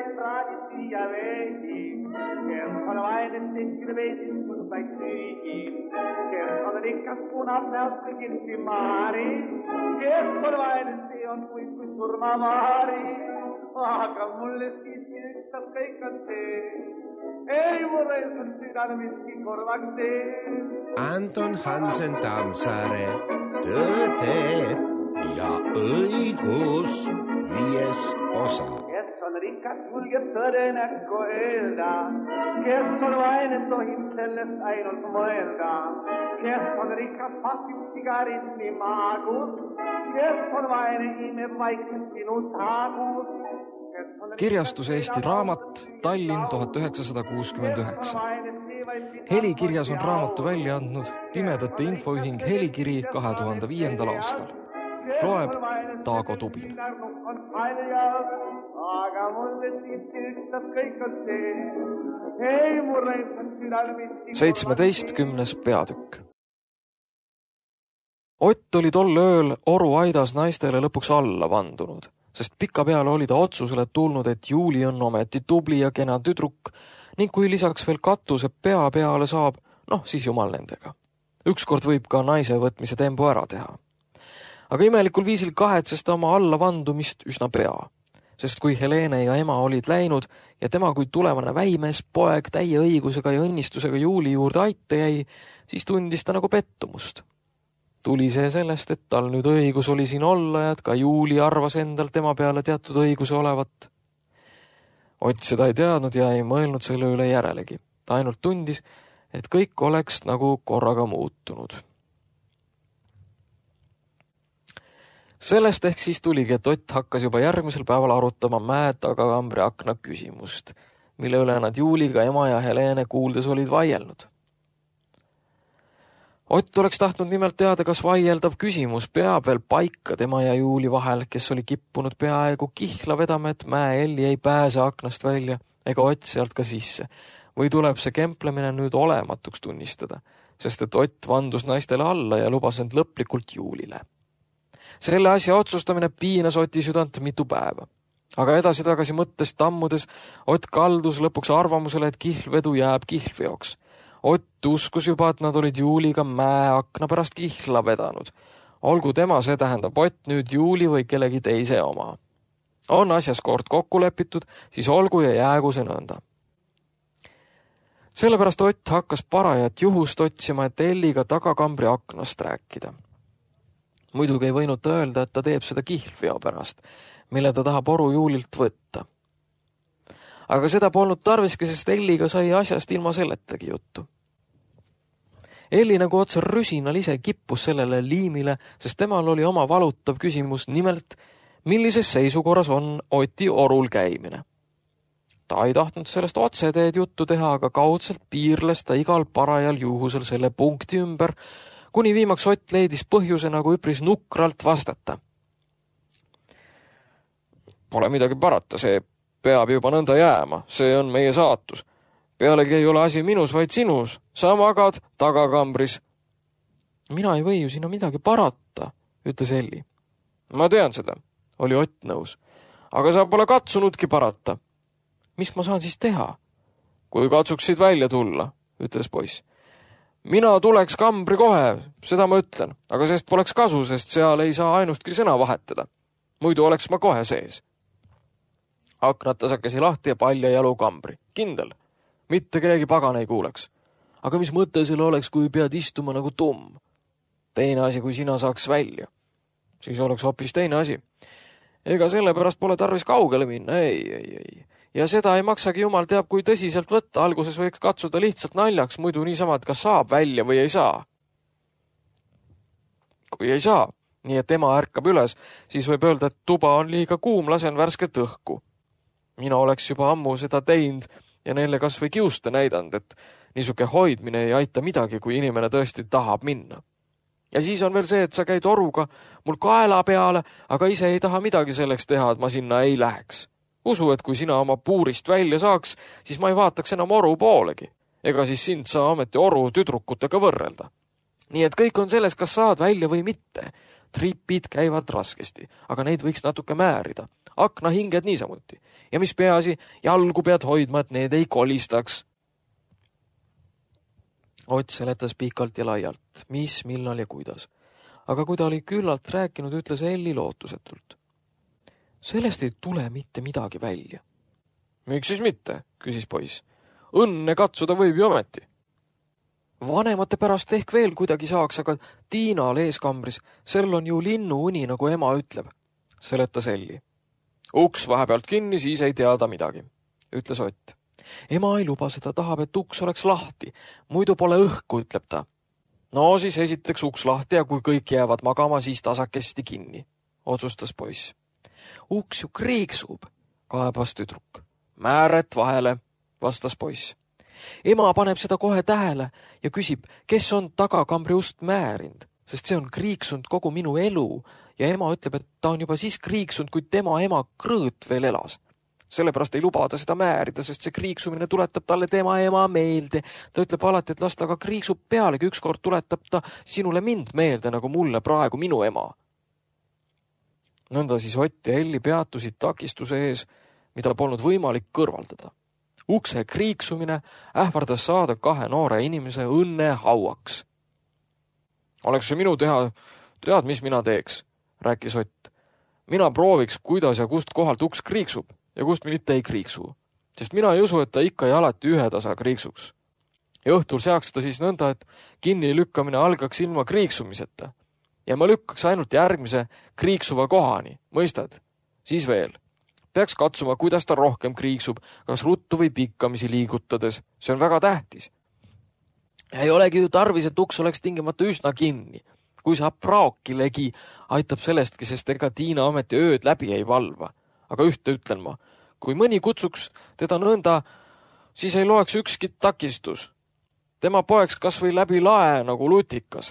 praadi siia veidi, kes on vaene tehtil veedistus vaid süügi, kes on rikas punab näost kõigilsi maari, kes on vaene see on kui surmamaari, aga mulle siiski ükstas kõik on see, ei mulle on südame miski korvaks tee. Anton Hansen Tammsaare, Tõde ja õigus 5. osa. Kes on rikas, julgeb tõde näkku öelda, kes on vaene, tohib sellest ainult mõelda, kes on rikas, pasib sigaretti maagus, kes on vaene, imeb vaikselt sinu taagus. Kirjastus Eesti Raamat, Tallinn 1969. Helikirjas on raamatu välja andnud Pimedate Infoühing Helikiri 2005. aastal. Loeb Taago Tubin. Aga mulle siiski ükstas kõik on see, ei mulle on südal miski. 17. peatükk. Ott oli tol ööl Oru aidas naistele lõpuks alla vandunud, sest pikapeale oli ta otsusele tulnud, et Juuli on ometi tubli ja kena tüdruk ning kui lisaks veel katuse pea peale saab, siis jumal nendega. Ükskord võib ka naise võtmise tempo ära teha. Aga imelikul viisil kahetses ta oma allavandumist üsna pea, sest kui Helene ja ema olid läinud ja tema kui tulevane väimees poeg täie õigusega ja õnnistusega Juuli juurde aita jäi, siis tundis ta nagu pettumust. Tuli see sellest, et tal nüüd õigus oli siin olla ja et ka Juuli arvas endal tema peale teatud õiguse olevat. Ott seda ei teadnud ja ei mõelnud selle üle järelegi. Ta ainult tundis, et kõik oleks nagu korraga muutunud. Sellest ehk siis tuligi, et Ott hakkas juba järgmisel päeval arutama mäe tagakambri akna küsimust, mille üle nad Juuliga ema ja Helene kuuldes olid vaielnud. Ott oleks tahtnud nimelt teada, kas vaieldav küsimus peab veel paika tema ja Juuli vahel, kes oli kippunud peaaegu kihla vedama, et mäe Elli ei pääse aknast välja ega Ott sealt ka sisse. Või tuleb see kemplemine nüüd olematuks tunnistada, sest et Ott vandus naistele alla ja lubas end lõplikult Juulile. Selle asja otsustamine piinas Oti südant mitu päeva. Aga edasi-tagasi mõttest tammudes Ott kaldus lõpuks arvamusele, et kihlvedu jääb kihlveoks. Ott uskus juba, et nad olid Juuliga mäe akna pärast kihla vedanud. Olgu tema, see tähendab Ott nüüd Juuli või kellegi teise oma. On asjas kord kokku lepitud, siis olgu ja jäägu see nõnda. Sellepärast Ott hakkas parajat juhust otsima, et Elliga tagakambri aknast rääkida. Muidugi ei võinud ta öelda, et ta teeb seda kihlveo pärast, mille ta tahab Oru Juulilt võtta. Aga seda polnud tarviski, sest Elliga sai asjast ilma selletagi juttu. Elli nagu otsa rüsinal ise kippus sellele liimile, sest temal oli oma valutav küsimus, nimelt, millises seisukorras on Oti Orul käimine. Ta ei tahtnud sellest otseteed juttu teha, aga kaudselt piirles ta igal parajal juhusel selle punkti ümber, kuni viimaks Ott leidis põhjuse nagu üpris nukralt vastata. Pole midagi parata, see peab juba nõnda jääma, see on meie saatus. Pealegi ei ole asi minus, vaid sinus. Sa magad tagakambris. Mina ei või ju sinna midagi parata, ütles Elli. Ma tean seda, oli Ott nõus. Aga sa pole katsunudki parata. Mis ma saan siis teha? Kui katsuksid välja tulla, ütles poiss. Mina tuleks kambri kohe, seda ma ütlen, aga sest poleks kasu, sest seal ei saa ainustki sõna vahetada. Muidu oleks ma kohe sees. Aknad tasakesi lahti ja palja jalu kambri. Kindel. Mitte keegi pagan ei kuuleks. Aga mis mõte selle oleks, kui pead istuma nagu tumm? Teine asi, kui sina saaks välja. Siis oleks hoopis teine asi. Ega sellepärast pole tarvis kaugele minna, ei. Ja seda ei maksagi jumal teab, kui tõsiselt võtta. Alguses võiks katsuda lihtsalt naljaks, muidu niisama, et kas saab välja või ei saa. Kui ei saa, nii et ema ärkab üles, siis võib öelda, et tuba on liiga kuum, lasen värsket õhku. Mina oleks juba ammu seda teinud ja neile kas või kiuste näidanud, et niisuke hoidmine ei aita midagi, kui inimene tõesti tahab minna. Ja siis on veel see, et sa käid Oruga mul kaela peale, aga ise ei taha midagi selleks teha, et ma sinna ei läheks. Usu, et kui sina oma puurist välja saaks, siis ma ei vaataks enam Oru poolegi. Ega siis sind saa ameti Oru tüdrukutega võrrelda. Nii et kõik on selles, kas saad välja või mitte. tripid käivad raskesti, aga neid võiks natuke määrida. Aknahinged niisamuti. Ja mis peaasi, jalgu pead hoidma, et need ei kolistaks. Ott seletas pikalt ja laialt, mis, millal ja kuidas. Aga kui ta oli küllalt rääkinud, ütles Elli lootusetult. Sellest ei tule mitte midagi välja. Miks siis mitte, küsis poiss. Õnne katsuda võib ju ometi. Vanemate pärast ehk veel kuidagi saaks, aga Tiinal eeskambris, sel on ju linnuuni, nagu ema ütleb, seletas Elli. Uks vahepealt kinni, siis ei teada midagi, ütles Ott. Ema ei luba seda, tahab, et uks oleks lahti, muidu pole õhku, ütleb ta. No siis esiteks uks lahti ja kui kõik jäävad magama, siis tasakesti kinni, otsustas poiss. Uks ju kriiksub, kaebas tüdruk. Määret vahele, vastas poiss. Ema paneb seda kohe tähele ja küsib, kes on tagakambri ust määrind, sest see on kriiksunud kogu minu elu ja ema ütleb, et ta on juba siis kriiksunud, kui tema ema Krõõt veel elas. Sellepärast ei luba ta seda määrida, sest see kriiksumine tuletab talle tema ema meelde. Ta ütleb alati, et las ta ka kriiksub pealegi, ükskord tuletab ta sinule mind meelde, nagu mulle praegu minu ema. Nõnda siis Ott ja Elli peatusid takistuse ees, mida polnud võimalik kõrvaldada. Ukse kriiksumine ähvardas saada kahe noore inimese õnne hauaks. Oleks see minu teha, tead, mis mina teeks, rääkis Ott. Mina prooviks, kuidas ja kust kohalt uks kriiksub ja kust mitte ei kriiksu, sest mina ei usu, et ta ikka ja alati ühetasa kriiksuks. Ja õhtul seaks ta siis nõnda, et kinni lükkamine algaks ilma kriiksumiseta ja ma lükkaks ainult järgmise kriiksuva kohani, mõistad? Siis veel. Peaks katsuma, kuidas ta rohkem kriiksub, kas ruttu või pikkamisi liigutades. See on väga tähtis. Ei olegi ju tarvis, et uks oleks tingimata üsna kinni. Kui saab praokilegi, aitab sellestki, sest ega Tiina ometi ööd läbi ei valva. Aga ühte ütlen ma, kui mõni kutsuks teda nõnda, siis ei loeks ükski takistus. Tema poeks kas või läbi lae nagu lutikas.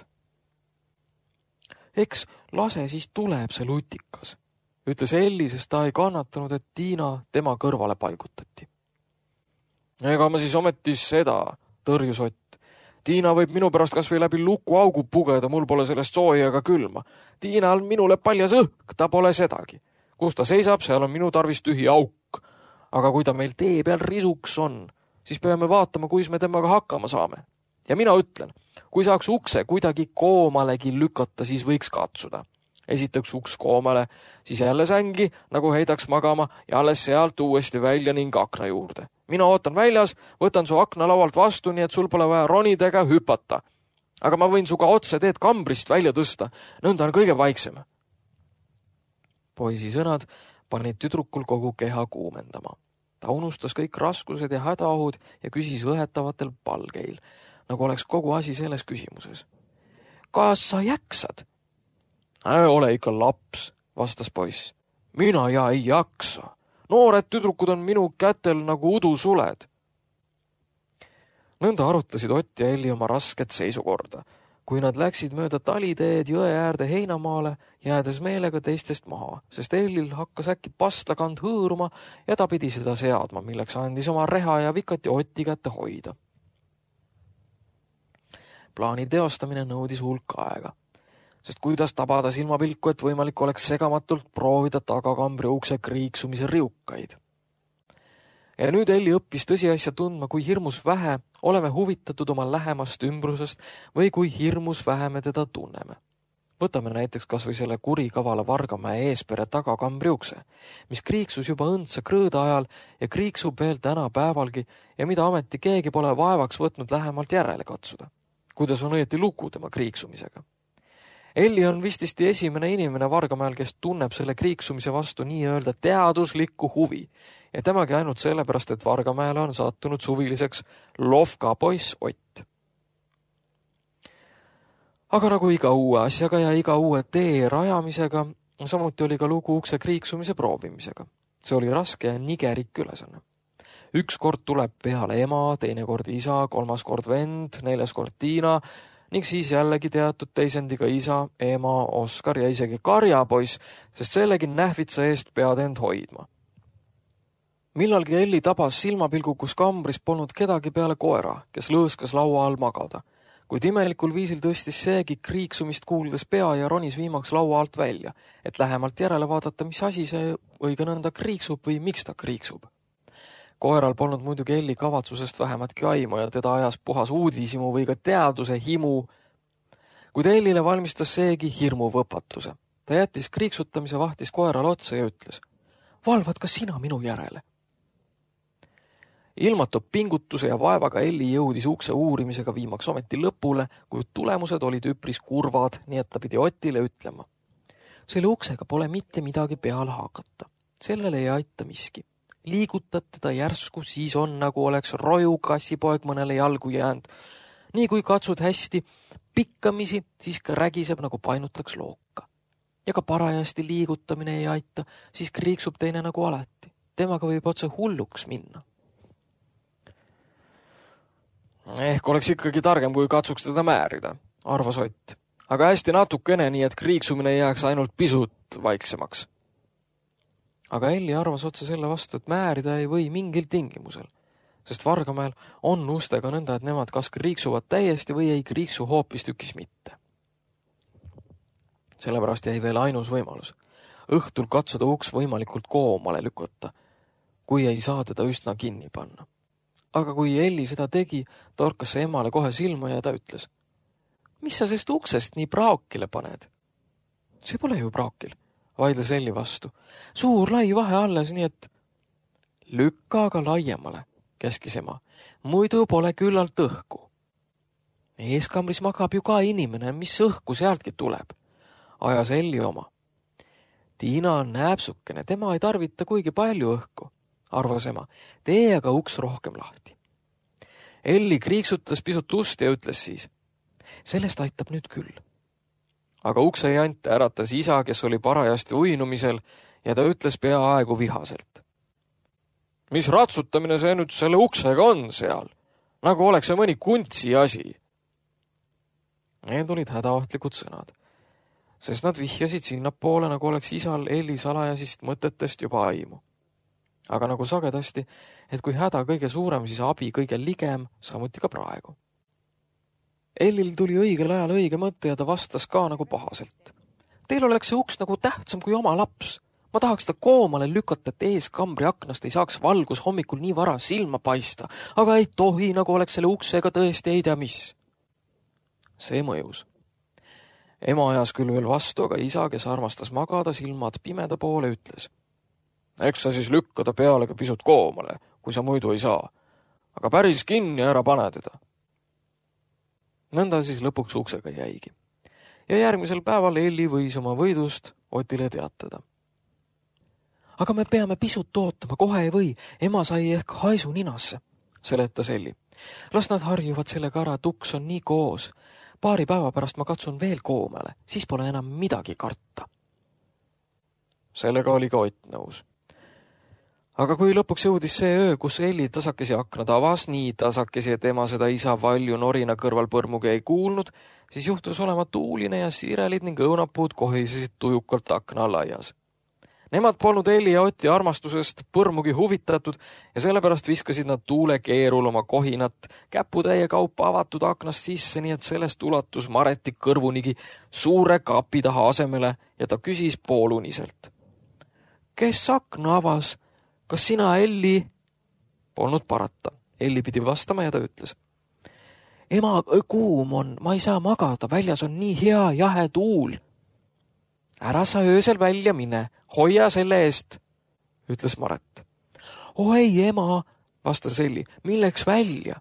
Eks lase siis tuleb see lutikas, ütles Elli, sest ta ei kannatanud, et Tiina tema kõrvale paigutati. Ega ma siis ometi seda, tõrjus Ott. Tiina võib minu pärast kas või läbi lukuaugu pugeda, mul pole sellest sooja ega külma. Tiina on minule paljas õhk, ta pole sedagi. Kus ta seisab, seal on minu tarvis tühi auk. Aga kui ta meil tee peal risuks on, siis peame vaatama, kuis me temaga hakkama saame. Ja mina ütlen, kui saaks ukse kuidagi koomalegi lükata, siis võiks katsuda. Esiteks uks koomale, siis jälle sängi, nagu heidaks magama ja alles sealt uuesti välja ning akna juurde. Mina ootan väljas, võtan su akna laualt vastu, nii et sul pole vaja ronida ega hüpata. Aga ma võin suga otse teed kambrist välja tõsta, nõnda on kõige vaiksem. Poisi sõnad panid tüdrukul kogu keha kuumendama. Ta unustas kõik raskused ja hädaohud ja küsis õhetavatel palgeil, nagu oleks kogu asi selles küsimuses. Kas sa jaksad? Ole ikka laps, vastas poiss. Mina ja ei jaksa. Noored tüdrukud on minu kätel nagu udusuled. Nõnda arutasid Ott ja Elli oma rasket seisukorda, kui nad läksid mööda taliteed jõe äärde heinamaale, jäädes meelega teistest maha, sest Ellil hakkas äkki pastlakand hõõruma ja ta pidi seda seadma, milleks andis oma reha ja vikati Otti kätte hoida. Plaani teostamine nõudis hulk aega, sest kuidas tabada silmapilku, et võimalik oleks segamatult proovida tagakambri ukse kriiksumise riukaid. Ja nüüd Elli õppis tõsiasja tundma, kui hirmus vähe oleme huvitatud oma lähemast ümbrusest või kui hirmus vähe me teda tunneme. Võtame näiteks kas või selle kurikavala Vargamäe eespere tagakambri ukse, mis kriiksus juba õndsa Krõõda ajal ja kriiksub veel täna päevalgi ja mida ameti keegi pole vaevaks võtnud lähemalt järele katsuda. Kuidas on õieti lugu tema kriiksumisega? Elli on vististi esimene inimene Vargamäel, kes tunneb selle kriiksumise vastu nii-öelda teaduslikku huvi ja temagi ainult sellepärast, et Vargamäele on sattunud suviliseks Lovka poiss Ott. Aga nagu iga uue asjaga ja iga uue tee rajamisega, samuti oli ka lugu ukse kriiksumise proovimisega. See oli raske ja nigerik ülesanne. Üks kord tuleb peale ema, teine kord isa, kolmas kord vend, neljas kord Tiina ning siis jällegi teatud teisendiga isa, ema, Oskar ja isegi karjapoiss, sest sellegi nähvitsa eest pead end hoidma. Millalgi Elli tabas silmapilgu, kus kambris polnud kedagi peale koera, kes lõõskas laua all magada. kuid imelikul viisil tõstis seegi kriiksumist kuuldes pea ja ronis viimaks laua alt välja, et lähemalt järele vaadata, mis asi see õige nõnda kriiksub või miks ta kriiksub. Koeral polnud muidugi Elli kavatsusest vähematki aimu ja teda ajas puhas uudishimu või ka teaduse himu, kuid Ellile valmistas seegi hirmu võpatuse. Ta jättis kriiksutamise, vahtis koerale otsa ja ütles: "Valvad ka sina minu järele?" Ilmatu pingutuse ja vaevaga Elli jõudis ukse uurimisega viimaks ometi lõpule, kuid tulemused olid üpris kurvad, nii et ta pidi Otile ütlema: "Selle uksega pole mitte midagi peale hakata. Sellele ei aita miski. Liigutad teda järsku, siis on, nagu oleks roju kassipoeg mõnele jalgu jäänud. Nii kui katsud hästi pikkamisi, siis ka rägiseb, nagu painutaks looka. Ja ka parajasti liigutamine ei aita, siis kriiksub teine nagu alati. Temaga võib otse hulluks minna." Ehk oleks ikkagi targem, kui katsuks teda määrida, arvas Ott. Aga hästi natukene, nii et kriiksumine jääks ainult pisut vaiksemaks. Aga Elli arvas otse selle vastu, et määrida ei või mingil tingimusel, sest Vargamäel on ustega nõnda, et nemad kas kriiksuvad täiesti või ei kriiksu hoopistükkis mitte. Sellepärast jäi veel ainus võimalus. Õhtul katsuda uks võimalikult koomale lükata, kui ei saa teda üsna kinni panna. Aga kui Elli seda tegi, torkas see emale kohe silma ja ta ütles: "Mis sa sest uksest nii praakile paned?" "See pole ju praakil," vaidles Elli vastu. "Suur lai vahe alles, nii et..." "Lükka aga laiemale," käskis ema. "Muidu pole küllalt õhku." "Eeskambris magab ju ka inimene, mis õhku sealtki tuleb," ajas Elli oma. "Tiina on nääpsukene, tema ei tarvita kuigi palju õhku," arvas ema. "Tee aga uks rohkem lahti." Elli kriiksutas pisut ust ja ütles siis: "Sellest aitab nüüd küll." Aga ukse jant äratas isa, kes oli parajasti uinumisel, ja ta ütles peaaegu vihaselt: "Mis ratsutamine see nüüd selle uksega on seal? Nagu oleks see mõni kuntsi asi." Need olid hädaohtlikud sõnad, sest nad vihjasid sinnapoole, nagu oleks isal Elli salajasist mõtetest juba aimu. Aga nagu sagedasti, et kui häda kõige suurem, siis abi kõige ligem, samuti ka praegu. Ellil tuli õigel ajal õige mõte ja ta vastas ka nagu pahaselt: "Teil oleks see uks nagu tähtsam kui oma laps. Ma tahaks ta koomale lükata, et eeskambri aknast ei saaks valgus hommikul nii vara silma paista, aga ei tohi, nagu oleks selle uksega tõesti ei tea mis." See mõjus. Ema ajas küll veel vastu, aga isa, kes armastas magada silmad pimeda poole, ütles: "Eks sa siis lükka ta peale ka pisut koomale, kui sa muidu ei saa. Aga päris kinni ära pane teda." Nõnda siis lõpuks uksega jäigi. Ja järgmisel päeval Elli võis oma võidust Otile teatada. "Aga me peame pisut ootama, kohe ei või. Ema sai ehk haisu ninasse," seletas Elli. "Las nad harjuvad sellega ära, et uks on nii koos. Paari päeva pärast ma katsun veel koomale, siis pole enam midagi karta." Sellega oli ka Ott nõus. Aga kui lõpuks jõudis see öö, kus Elli tasakesi aknad avas, nii tasakesi, et ema seda isa valju norina kõrval põrmugi ei kuulnud, siis juhtus olema tuuline ja sirelid ning õunapuud kohisesid tujukalt akna allaias. Nemad polnud Elli ja Oti armastusest põrmugi huvitatud ja sellepärast viskasid nad tuule keerul oma kohinat käputäie kaupa avatud aknast sisse, nii et sellest ulatus Mareti kõrvunigi suure kapi taha asemele ja ta küsis pooluniselt: "Kes akna avas? Kas sina, Elli?" Polnud parata. Elli pidi vastama ja ta ütles: "Ema, kuum on, ma ei saa magada, väljas on nii hea jahe tuul." "Ära sa öösel välja mine, hoia selle eest," ütles Maret. "O ei, ema," vastas Elli, "milleks välja?"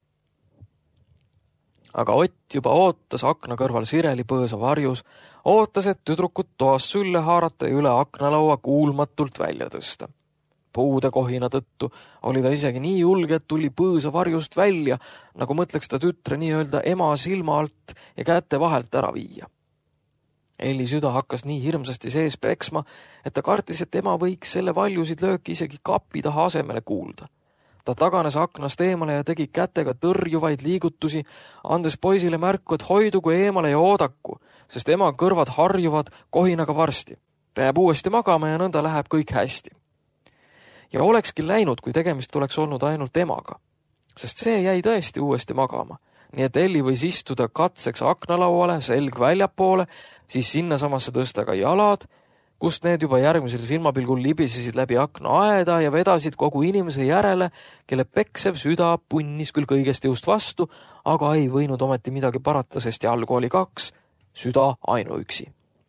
Aga Ott juba ootas akna kõrval sireli põõsa varjus, ootas, et tüdrukut toast sülle haarata ja üle aknalaua kuulmatult välja tõsta. Puude kohina tõttu oli ta isegi nii julge, et tuli põõsa varjust välja, nagu mõtleks ta tütre nii-öelda ema silma alt ja käte vahelt ära viia. Elli süda hakkas nii hirmsasti sees peksma, et ta kartis, et ema võiks selle valjusid lööki isegi kapi taha asemele kuulda. Ta taganes aknast eemale ja tegi kätega tõrjuvaid liigutusi, andes poisile märku, et hoidugu eemale ja oodaku, sest ema kõrvad harjuvad kohinaga varsti. Ta jääb uuesti magama ja nõnda läheb kõik hästi. Ja olekski läinud, kui tegemist oleks olnud ainult emaga, sest see jäi tõesti uuesti magama, nii et Elli võis istuda katseks aknalauale, selg väljapoole, siis sinnasamasse tõsta ka jalad, kust need juba järgmisel silmapilgul libisesid läbi akna aeda ja vedasid kogu inimese järele, kelle peksev süda punnis küll kõigest jõust vastu, aga ei võinud ometi midagi parata, sest jalgu oli 2, süda ainuüksi.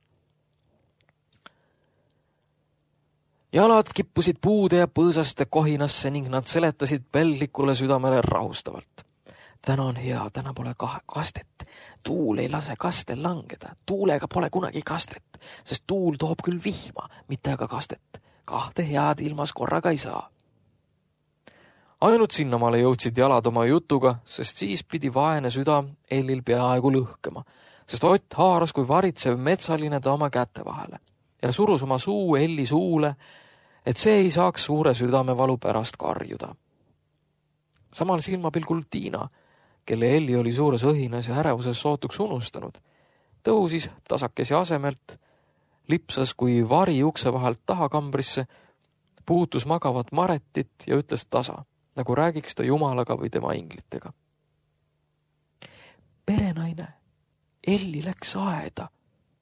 Jalad kippusid puude ja põõsaste kohinasse ning nad seletasid pelglikule südamele rahustavalt. Täna on hea, täna pole kastet. Tuul ei lase kastel langeda. Tuulega pole kunagi kastet, sest tuul toob küll vihma, mitte aga kastet. 2 head ilmas korraga ei saa. Ainult sinnamaale jõudsid jalad oma jutuga, sest siis pidi vaene süda Ellil peaaegu lõhkema, sest Ott haaras kui varitsev metsaline ta oma käte vahele ja surus oma suu Elli suule, et see ei saaks suure südamevalu pärast karjuda. Samal silmapilgul Tiina, kelle Elli oli suures õhinas ja ärevuses sootuks unustanud, tõusis tasakesi asemelt, lipsas kui vari ukse vahelt tahakambrisse, puutus magavat Maretit ja ütles tasa, nagu räägiks ta Jumalaga või tema inglitega. Perenaine, Elli läks aeda.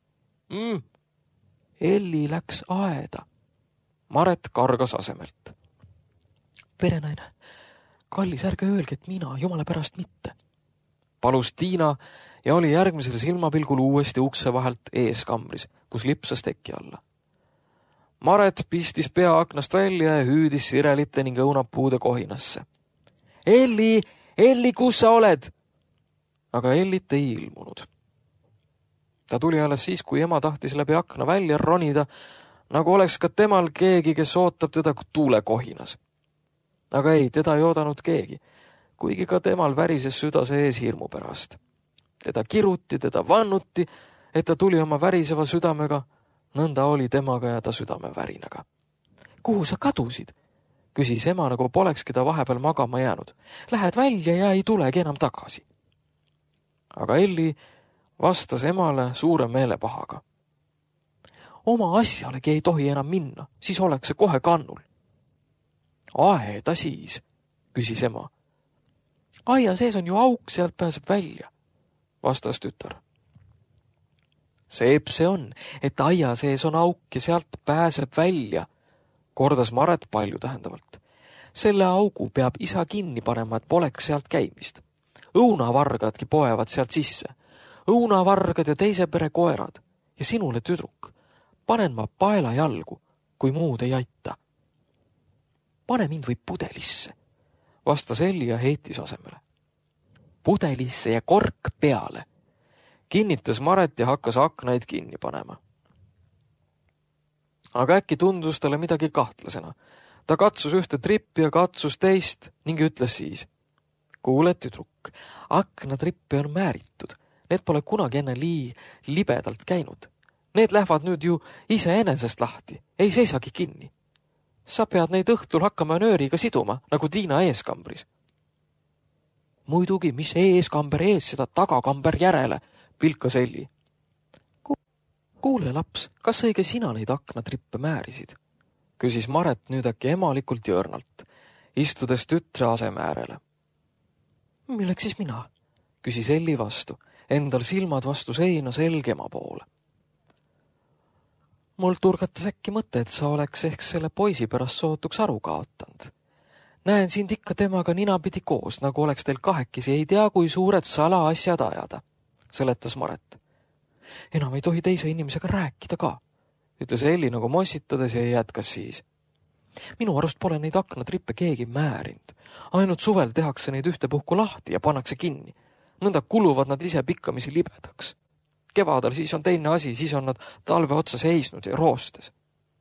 Elli läks aeda. Maret kargas asemelt. Perenaine, kallis, ärge öelge, et mina, Jumala pärast mitte. Palus Tiina ja oli järgmisel silmapilgul uuesti ukse vahelt eeskambris, kus lipsas teki alla. Maret pistis pea aknast välja ja hüüdis sirelite ning õunapuude kohinasse. Elli, Elli, kus sa oled? Aga Ellit ei ilmunud. Ta tuli alles siis, kui ema tahtis läbi akna välja ronida, nagu oleks ka temal keegi, kes ootab teda tuulekohinas. Aga ei, teda ei oodanud keegi, kuigi ka temal värises süda sees hirmu pärast. Teda kiruti, teda vannuti, et ta tuli oma väriseva südamega, nõnda oli temaga ja ta südame värinaga. Kuhu sa kadusid? Küsis ema, nagu polekski ta vahepeal magama jäänud. Lähed välja ja ei tulegi enam tagasi. Aga Elli vastas emale suure meelepahaga. Oma asjalegi ei tohi enam minna, siis oleks see kohe kannul. Aeda siis, küsis ema. Aia sees on ju auk, sealt pääseb välja, vastas tütar. Seep see on, et aia sees on auk ja sealt pääseb välja, kordas Maret palju tähendavalt. Selle augu peab isa kinni panema, et poleks sealt käimist. Õunavargadki poevad sealt sisse. Õunavargad ja teise pere koerad ja sinule tüdruk. Panen ma paela jalgu, kui muud ei aita. Pane mind või pudelisse, vastas Elli ja heitis asemele. Pudelisse ja kork peale, kinnitas Maret ja hakkas aknaid kinni panema. Aga äkki tundus talle midagi kahtlasena. Ta katsus ühte trippi ja katsus teist ning ütles siis. Kuule, tüdruk, aknatrippi on määritud. Need pole kunagi enne libedalt käinud. Need lähevad nüüd ju iseenesest lahti, ei seisagi kinni. Sa pead neid õhtul hakkama nööriga siduma, nagu Tiina eeskambris. Muidugi, mis eeskamber ees, seda tagakamber järele, pilkas Elli. Kuule, laps, kas õige sina neid aknatrippe määrisid? Küsis Maret nüüd äkki emalikult jõrnalt, istudes tütre aseme äärele. Milleks siis mina? Küsis Elli vastu, endal silmad vastu seina selge ema poole. Mul turgatas äkki mõte, et sa oleks ehk selle poisi pärast sootuks aru kaotanud. Näen sind ikka temaga ninapidi koos, nagu oleks teil kahekesi, ei tea, kui suured salaasjad ajada, seletas Maret. Enam ei tohi teise inimesega rääkida ka, ütles Elli nagu mossitades ja jätkas siis. Minu arust pole neid aknatrippe keegi määrinud. Ainult suvel tehakse neid ühtepuhku lahti ja pannakse kinni. Nõnda kuluvad nad ise pikkamisi libedaks. Kevadal siis on teine asi, siis on nad talve otsa seisnud ja roostes.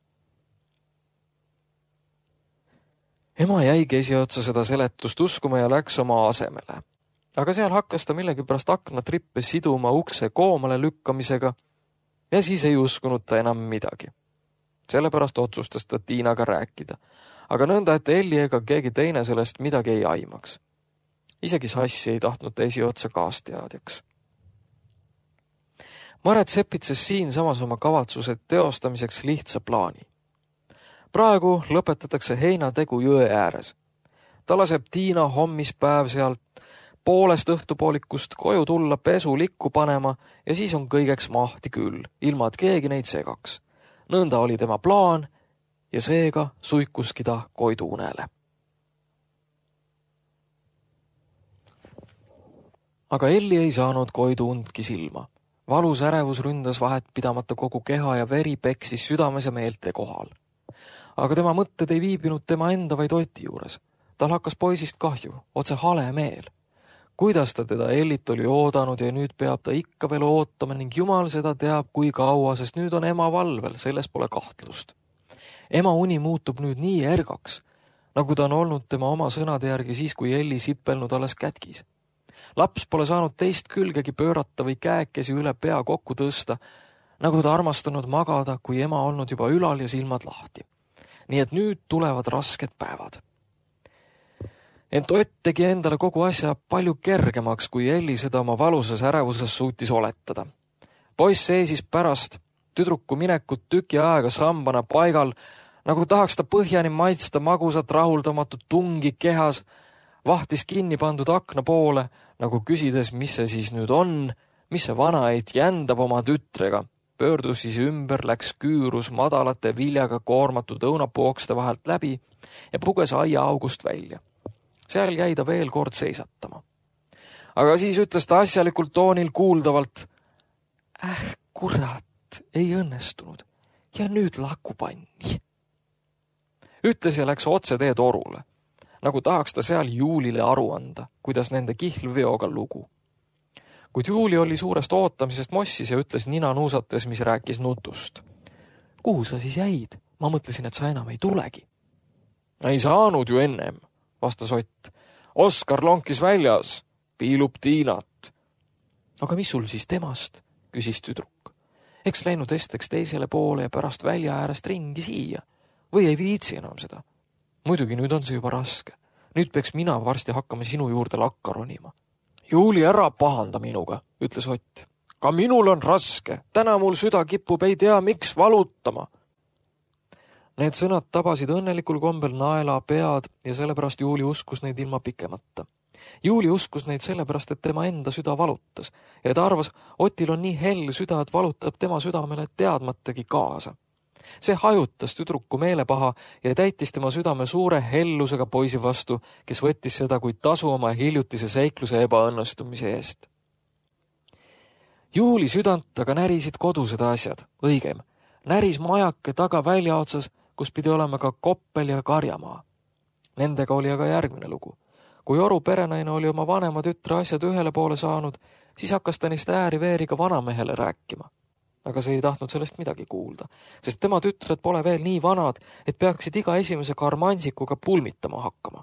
Ema jäigi esiotsa seda seletust uskuma ja läks oma asemele. Aga seal hakkas ta millegipärast aknatrippe siduma ukse koomale lükkamisega ja siis ei uskunud ta enam midagi. Sellepärast otsustas ta Tiinaga rääkida, aga nõnda, et Elli ega keegi teine sellest midagi ei aimaks. Isegi sassi ei tahtnud ta esiotsa kaasteadjaks. Maret sepitses siin samas oma kavatsused teostamiseks lihtsa plaani. Praegu lõpetatakse heinategu jõe ääres. Ta laseb Tiina hommispäev sealt poolest õhtupoolikust koju tulla pesu likku panema ja siis on kõigeks mahti küll, ilma et keegi neid segaks. Nõnda oli tema plaan ja seega suikuski ta Koidu unele. Aga Elli ei saanud Koidu undki silma. Valus ärevus ründas vahet pidamata kogu keha ja veri peksis südames ja meelte kohal. Aga tema mõtted ei viibinud tema enda vaid Oti juures. Tal hakkas poisist kahju, otse hale meel. Kuidas ta teda Ellit oli oodanud ja nüüd peab ta ikka veel ootama ning jumal seda teab kui kaua, sest nüüd on ema valvel, selles pole kahtlust. Ema uni muutub nüüd nii ergaks, nagu ta on olnud tema oma sõnade järgi siis, kui Elli sipelnud alles kätkis. Laps pole saanud teist külgegi pöörata või käekesi üle pea kokku tõsta, nagu ta armastanud magada, kui ema olnud juba ülal ja silmad lahti. Nii et nüüd tulevad rasked päevad. Ent Ott tegi endale kogu asja palju kergemaks, kui Elli seda oma valusas ärevuses suutis oletada. Poiss seisis pärast tüdruku minekut tüki aega sambana paigal, nagu tahaks ta põhjani maitsta magusat rahuldamatut tungi kehas, vahtis kinni pandud akna poole, nagu küsides, mis see siis nüüd on, mis see vanaeit jändab oma tütrega. Pöördus siis ümber, läks küürus madalate viljaga koormatud õunapookste vahelt läbi ja puges aia august välja. Seal jäi ta veel kord seisatama. Aga siis ütles ta asjalikult toonil kuuldavalt, kurat, ei õnnestunud ja nüüd lakupanni. Ütles ja läks otse tee torule, nagu tahaks ta seal Juulile aru anda, kuidas nende kihlveoga lugu. Kuid Juuli oli suurest ootamisest mossis ja ütles nina nuusates, mis rääkis nutust. Kuhu sa siis jäid? Ma mõtlesin, et sa enam ei tulegi. Ei saanud ju ennem, vastas Ott. Oskar lonkis väljas, piilub Tiinat. Aga mis sul siis temast? Küsis tüdruk. Eks läinud esteks teisele poole ja pärast välja äärest ringi siia. Või ei viitsi enam seda? Muidugi nüüd on see juba raske. Nüüd peaks mina varsti hakkama sinu juurde lakka ronima. Juuli, ära pahanda minuga, ütles Ott. Ka minul on raske. Täna mul süda kipub ei tea miks valutama. Need sõnad tabasid õnnelikul kombel naela pead ja sellepärast Juuli uskus neid ilma pikemata. Juuli uskus neid sellepärast, et tema enda süda valutas ja ta arvas, Otil on nii hell süda, et valutab tema südamele teadmatagi kaasa. See hajutas tüdruku meelepaha ja täitis tema südame suure hellusega poisi vastu, kes võttis seda kui tasu oma hiljutise seikluse ebaõnnestumise eest. Juuli südant aga närisid kodused asjad, õigem, näris majake taga väljaotsas, kus pidi olema ka koppel ja karjamaa. Nendega oli aga järgmine lugu. Kui Oru perenaine oli oma vanema tütre asjad ühele poole saanud, siis hakkas ta neist ääri-veeri ka vanamehele rääkima. Aga see ei tahtnud sellest midagi kuulda, sest tema tütred pole veel nii vanad, et peaksid iga esimese karmansikuga pulmitama hakkama.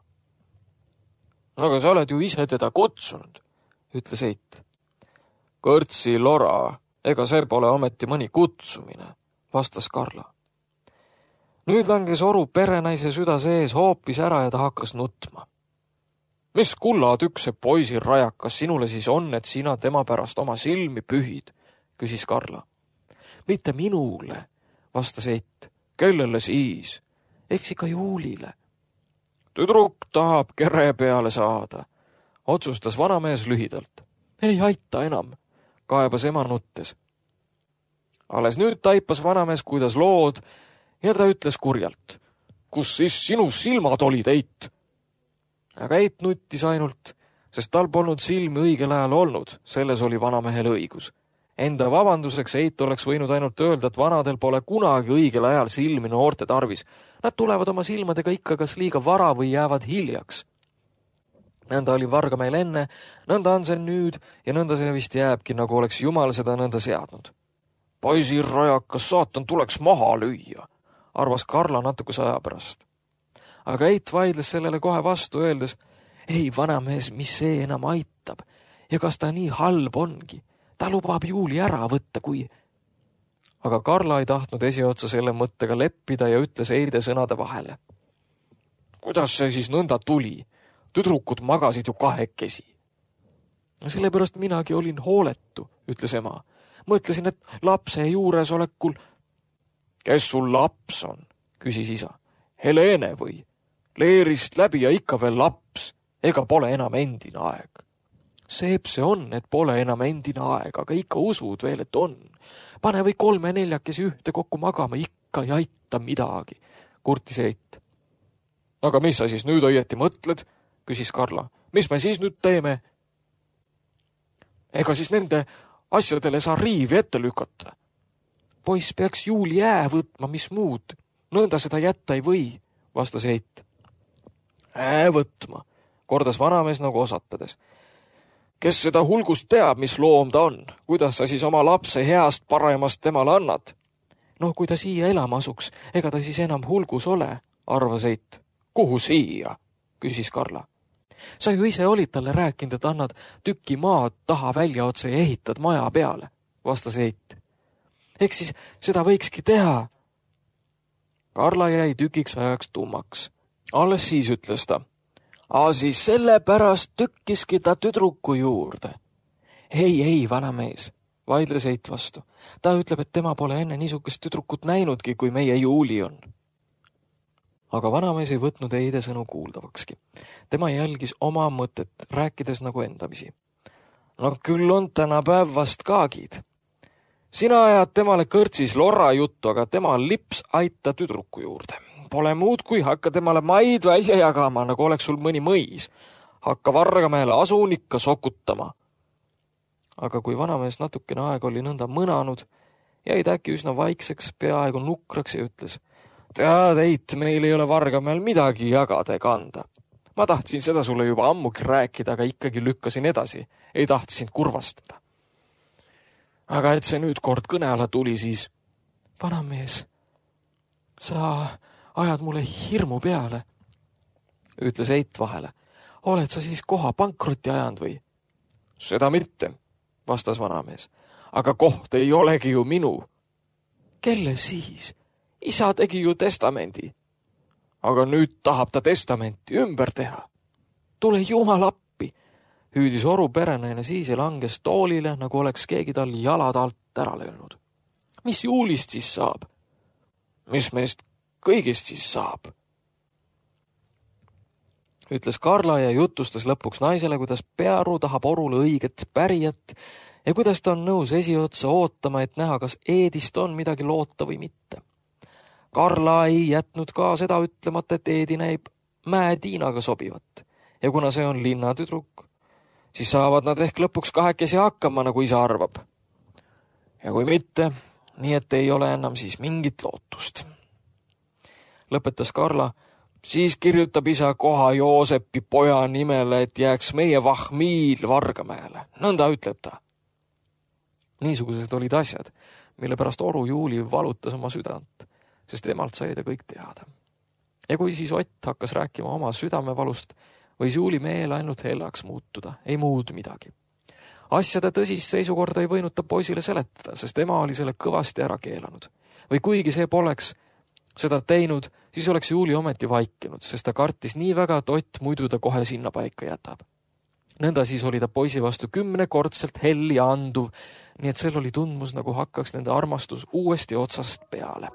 Aga sa oled ju ise teda kutsunud, ütles Eit. Kõrtsi lora, ega see pole ometi mõni kutsumine, vastas Karla. Nüüd langes Oru perenaise süda sees hoopis ära ja ta hakkas nutma. Mis kullatükk see poisi rajakas sinule siis on, et sina tema pärast oma silmi pühid, küsis Karla. Mitte minule, vastas Eit. Kellele siis? Eks ikka Juulile. Tüdruk tahab kere peale saada, otsustas vanamees lühidalt. Ei aita enam, kaebas ema nuttes. Alles nüüd taipas vanamees, kuidas lood, ja ta ütles kurjalt. Kus siis sinu silmad olid, Eit? Aga Eit nuttis ainult, sest tal polnud silmi õigel ajal olnud, selles oli vanamehel õigus. Enda vabanduseks Eit oleks võinud ainult öelda, et vanadel pole kunagi õigel ajal silmi noorte tarvis. Nad tulevad oma silmadega ikka kas liiga vara või jäävad hiljaks. Nõnda oli Vargameel enne, nõnda on see nüüd ja nõnda see vist jääbki, nagu oleks Jumal seda nõnda seadnud. Poisi rajakas saatan tuleks maha lüüa, arvas Karla natukese aja pärast. Aga Eit vaidles sellele kohe vastu, öeldes, ei vanamees, mis see enam aitab ja kas ta nii halb ongi. Ta lubab Juuli ära võtta, kui... Aga Karla ei tahtnud esiotsa selle mõttega leppida ja ütles Eide sõnade vahele. Kuidas see siis nõnda tuli? Tüdrukud magasid ju kahekesi. Sellepärast minagi olin hooletu, ütles ema. Mõtlesin, et lapse juuresolekul... Kes sul laps on? Küsis isa. Helene või? Leerist läbi ja ikka veel laps. Ega pole enam endine aeg. Seep see on, et pole enam endine aeg, aga ikka usud veel, et on. Pane või 3-4 ühte kokku magama, ikka ei aita midagi, kurtis Eit. Aga mis sa siis nüüd õieti mõtled, küsis Karla. Mis me siis nüüd teeme? Ega siis nende asjadele saa riivi ette lükata. Poiss peaks Juuli ää võtma, mis muud. Nõnda seda jätta ei või, vastas Eit. Ää võtma, kordas vanamees nagu osatades. Kes seda hulgust teab, mis loom ta on? Kuidas sa siis oma lapse heast paremast temale annad? No kui ta siia elama asuks, ega ta siis enam hulgus ole, arvas Eit. Kuhu siia? Küsis Karla. Sa ju ise olid talle rääkinud, et annad tüki maad taha välja otse ja ehitad maja peale, vastas Eit. Eks siis seda võikski teha. Karla jäi tükiks ajaks tummaks. Alles siis ütles ta. Siis sellepärast tükkiski ta tüdruku juurde. Ei, vanamees, vaidles Eit vastu. Ta ütleb, et tema pole enne niisugust tüdrukut näinudki, kui meie Juuli on. Aga vanamees ei võtnud Eide sõnu kuuldavakski. Tema jälgis oma mõtet, rääkides nagu endamisi. No küll on tänapäev vast kaagid. Sina ajad temale kõrtsis lorra juttu, aga tema lips aita tüdruku juurde. Pole muud, kui hakka temale maid välja jagama, nagu oleks sul mõni mõis. Hakka Vargamehele asunikka sokutama. Aga kui vanamees natukene aeg oli nõnda mõnanud, jäi ta äkki üsna vaikseks, peaaegu nukraks ja ütles. Tead, Eit, meil ei ole Vargamehel midagi jagada ega anda. Ma tahtsin seda sulle juba ammugi rääkida, aga ikkagi lükkasin edasi. Ei tahti sind kurvastada. Aga et see nüüd kord kõne alla tuli, siis vanamees, sa ajad mulle hirmu peale, ütles Eit vahele. Oled sa siis koha pankrotti ajanud või? Seda mitte, vastas vanamees. Aga koht ei olegi ju minu. Kelle siis? Isa tegi ju testamendi. Aga nüüd tahab ta testamenti ümber teha. Tule jumal appi, hüüdis Oru perenaine siis ja langes toolile, nagu oleks keegi tal jalad alt ära löönud. Mis Juulist siis saab? Mis meist kõigist siis saab? Ütles Karla ja jutustas lõpuks naisele, kuidas Pearu tahab Orule õiget pärijat ja kuidas ta on nõus esiotsa ootama, et näha, kas Eedist on midagi loota või mitte. Karla ei jätnud ka seda ütlemata, et Eedi näib Mäe-Tiinaga sobivat ja kuna see on linnatüdruk, siis saavad nad ehk lõpuks kahekesi hakkama, nagu isa arvab. Ja kui mitte, nii et ei ole enam siis mingit lootust. Lõpetas Karla, siis kirjutab isa koha Joosepi poja nimele, et jääks meie Vahmiil Vargamäele. Nõnda ütleb ta. Niisugused olid asjad, mille pärast Oru Juuli valutas oma südant, sest temalt sai ta kõik teada. Ja kui siis Ott hakkas rääkima oma südamevalust, võis Juuli meel ainult hellaks muutuda, ei muud midagi. Asjade tõsist seisukorda ei võinud ta poisile seletada, sest tema oli selle kõvasti ära keelanud. Või kuigi see poleks seda teinud, siis oleks Juuli ometi vaikinud, sest ta kartis nii väga, et Ott muidu ta kohe sinna paika jätab. Nõnda siis oli ta poisi vastu 10-kordselt hell ja anduv, nii et sel oli tundmus, nagu hakkaks nende armastus uuesti otsast peale.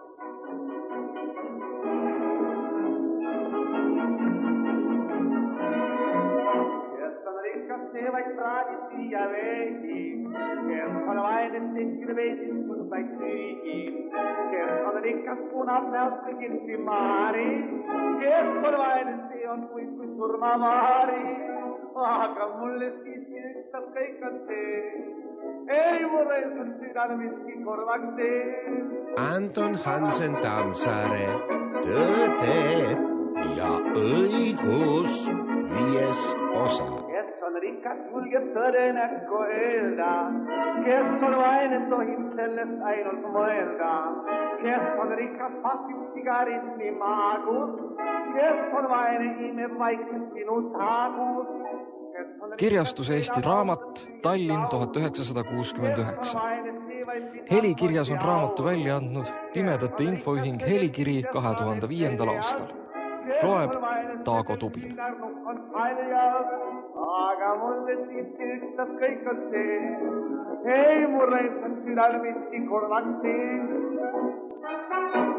Rikas punab näost kõigilti maari, kes on vaene, see on kui surmamaari. Aga mulle siiski ükstas kõik on see, ei mulle sul südane miski korvaks tee. Anton Hansen Tammsaare, Tõde ja õigus 5. osa. Kes on rikas, julgeb tõde näkku öelda, kes on vaene, tohib sellest ainult mõelda. Kes on rikas, pasib sigaritni maagus, kes on vaene, imeb vaikselt sinu taagus. Kirjastus Eesti Raamat, Tallinn 1969. Helikirjas on raamatu välja andnud Pimedate Infoühing Helikiri 2005. aastal. Loeb Taago Tubin. Aga mulle siiski ükstas kõik on see, ei mulle on südal miski korvaks tee.